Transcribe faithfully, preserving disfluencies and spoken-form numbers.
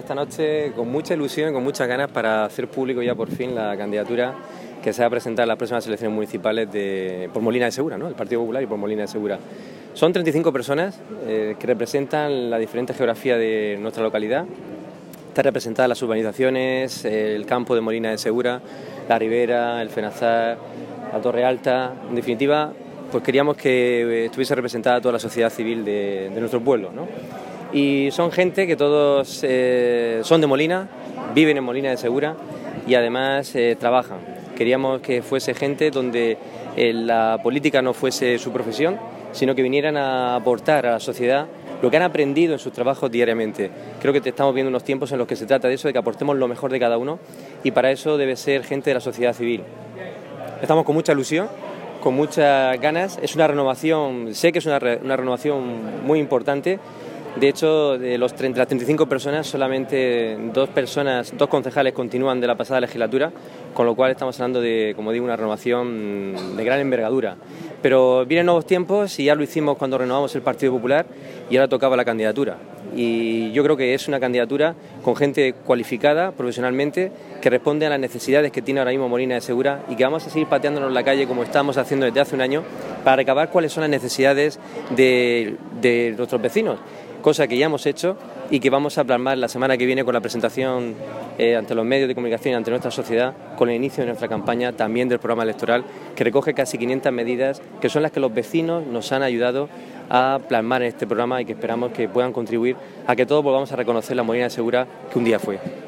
esta noche con mucha ilusión y con muchas ganas para hacer público ya por fin la candidatura que se va a presentar en las próximas elecciones municipales de, por Molina de Segura, ¿no? El Partido Popular y por Molina de Segura. Son treinta y cinco personas eh, que representan la diferente geografía de nuestra localidad. Están representadas las urbanizaciones, el campo de Molina de Segura, la Ribera, el Fenazar, la Torre Alta. En definitiva, pues queríamos que estuviese representada toda la sociedad civil de, de nuestro pueblo, ¿no? Y son gente que todos eh, son de Molina, viven en Molina de Segura y además eh, trabajan. Queríamos que fuese gente donde eh, la política no fuese su profesión, sino que vinieran a aportar a la sociedad lo que han aprendido en sus trabajos diariamente. Creo que estamos viendo unos tiempos en los que se trata de eso, de que aportemos lo mejor de cada uno, y para eso debe ser gente de la sociedad civil. Estamos con mucha ilusión, con muchas ganas. Es una renovación, sé que es una, re, una renovación muy importante. De hecho, de los treinta, las treinta y cinco personas, solamente dos personas, dos concejales continúan de la pasada legislatura, con lo cual estamos hablando de, como digo, una renovación de gran envergadura. Pero vienen nuevos tiempos y ya lo hicimos cuando renovamos el Partido Popular y ahora tocaba la candidatura. Y yo creo que es una candidatura con gente cualificada profesionalmente, que responde a las necesidades que tiene ahora mismo Molina de Segura, y que vamos a seguir pateándonos en la calle como estamos haciendo desde hace un año para recabar cuáles son las necesidades de, de nuestros vecinos, cosa que ya hemos hecho y que vamos a plasmar la semana que viene con la presentación eh, ante los medios de comunicación y ante nuestra sociedad, con el inicio de nuestra campaña también del programa electoral, que recoge casi quinientas medidas que son las que los vecinos nos han ayudado a plasmar en este programa y que esperamos que puedan contribuir a que todos volvamos a reconocer la Molina de Segura que un día fue.